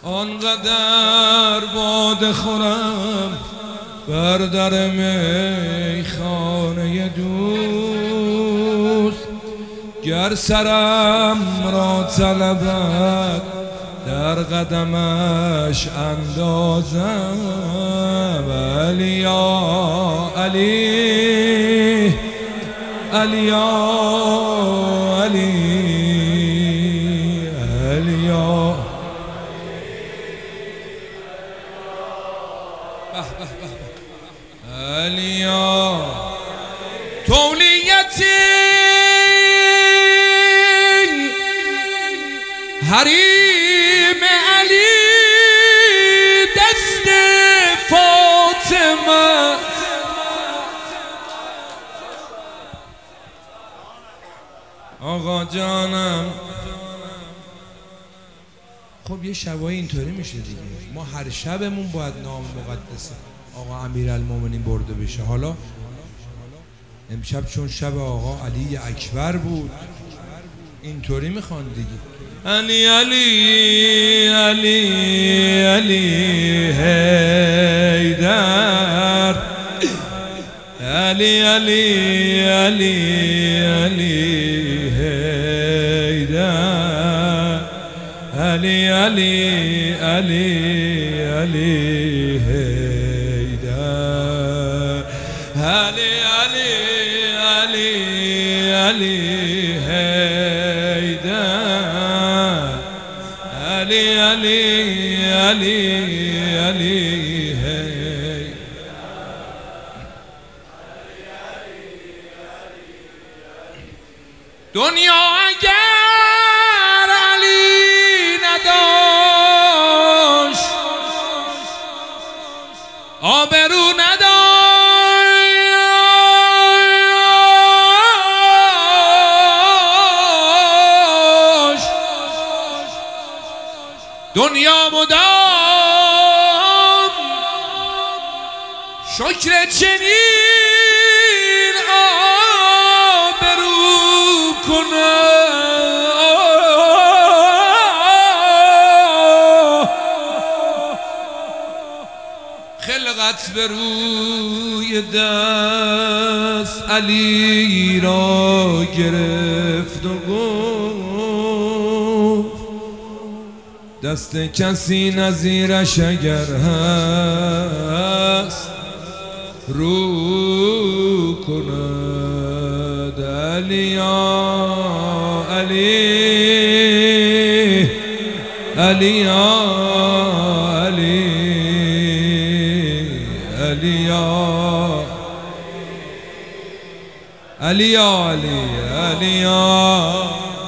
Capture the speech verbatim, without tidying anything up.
آنقدر باده خورم بر در میخانه دوست، گر سرم را طلبد در قدمش اندازم. علی یا علی، علی یا علی، علی یا علی یا تولیتی حریم علی دست فاطمه. آقا جانم خب یه شبایی اینطوری میشه دیگه، ما هر شبمون باید نام مقدس آقا امیرالمومنین برده بشه. حالا امشب چون شب آقا علی اکبر بود اینطوری میخوان دیگه. علی علی علی علی حیدر، علی علی علی علی حیدر، علی علی علی علی حیدر، علی علی علی علی حیدر، علی علی علی علی حیدر. دنیا اگر علی نداشت آبرو نداشت، دنیا مدام شکر چنین آبرو کنه. خلقت به روی دست علی را گرفت و گفت دست کسی نظیرش اگر هست رو کند. علی یا علی، علی یا علی، علی یا علی یا علی، علی یا